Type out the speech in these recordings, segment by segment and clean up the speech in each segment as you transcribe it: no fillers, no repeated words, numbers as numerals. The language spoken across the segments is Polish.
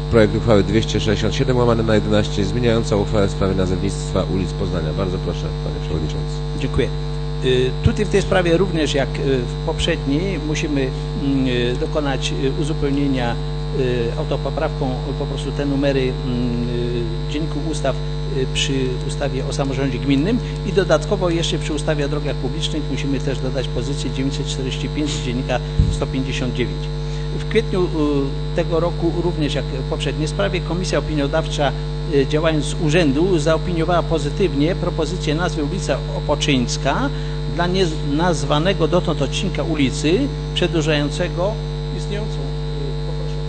projekt uchwały 267/11 zmieniająca uchwałę w sprawie nazewnictwa ulic Poznania. Bardzo proszę, panie przewodniczący. Dziękuję. Tutaj w tej sprawie również jak w poprzedniej musimy dokonać uzupełnienia autopoprawką po prostu te numery dzienniku ustaw przy ustawie o samorządzie gminnym i dodatkowo jeszcze przy ustawie o drogach publicznych musimy też dodać pozycję 945 z dziennika 159. W kwietniu tego roku, również jak w poprzedniej sprawie, Komisja Opiniodawcza, działając z urzędu, zaopiniowała pozytywnie propozycję nazwy ulica Opoczyńska dla nienazwanego dotąd odcinka ulicy przedłużającego istniejącą, poproszę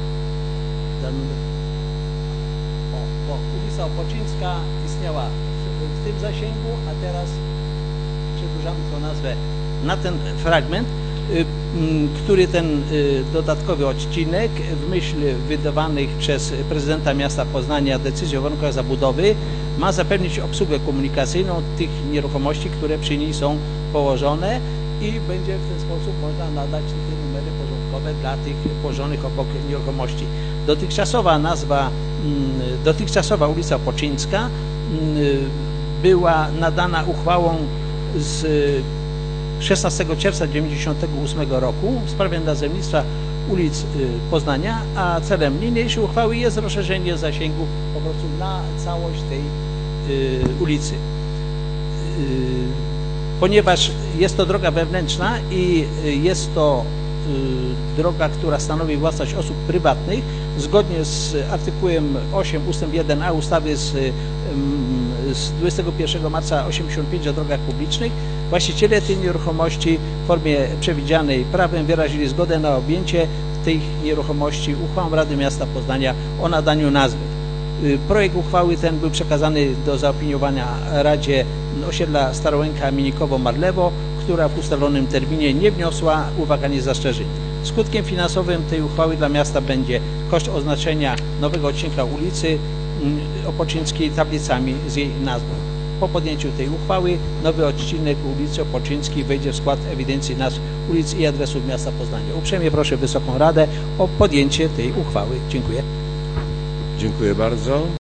bo ulica Opoczyńska istniała w tym zasięgu, a teraz przedłużamy tę nazwę na ten fragment, który ten dodatkowy odcinek w myśl wydawanych przez prezydenta miasta Poznania decyzji o warunkach zabudowy ma zapewnić obsługę komunikacyjną tych nieruchomości, które przy niej są położone i będzie w ten sposób można nadać te numery porządkowe dla tych położonych obok nieruchomości. Dotychczasowa ulica Opoczyńska była nadana uchwałą z 16 czerwca 1998 roku w sprawie nazewnictwa ulic Poznania, a celem niniejszej uchwały jest rozszerzenie zasięgu po prostu na całość tej ulicy. Ponieważ jest to droga wewnętrzna i jest to droga, która stanowi własność osób prywatnych, zgodnie z artykułem 8 ustęp 1a ustawy z 21 marca 1985 o drogach publicznych, właściciele tej nieruchomości w formie przewidzianej prawem wyrazili zgodę na objęcie tej nieruchomości uchwałą Rady Miasta Poznania o nadaniu nazwy. Projekt uchwały ten był przekazany do zaopiniowania Radzie Osiedla Starołęka-Minikowo-Marlewo, która w ustalonym terminie nie wniosła uwag ani zastrzeżeń. Skutkiem finansowym tej uchwały dla miasta będzie koszt oznaczenia nowego odcinka ulicy Opoczyńskiej tablicami z jej nazwą. Po podjęciu tej uchwały nowy odcinek ulicy Opoczyńskiej wejdzie w skład ewidencji nazw ulic i adresów miasta Poznania. Uprzejmie proszę Wysoką Radę o podjęcie tej uchwały. Dziękuję. Dziękuję bardzo.